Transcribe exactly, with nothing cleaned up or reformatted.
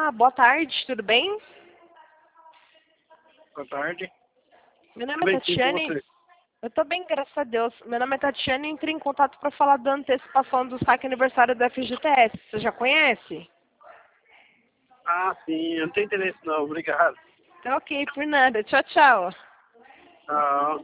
Olá, boa tarde, tudo bem? Boa tarde. Meu nome Tudo é bem, sim, com Tatiane. você? Eu tô bem, graças a Deus. Meu nome é Tatiane e entrei em contato para falar da antecipação do saque aniversário da F G T S. Você já conhece? Ah, sim, eu não tenho interesse não, obrigado. Tá ok, por nada. Tchau, tchau. Tchau.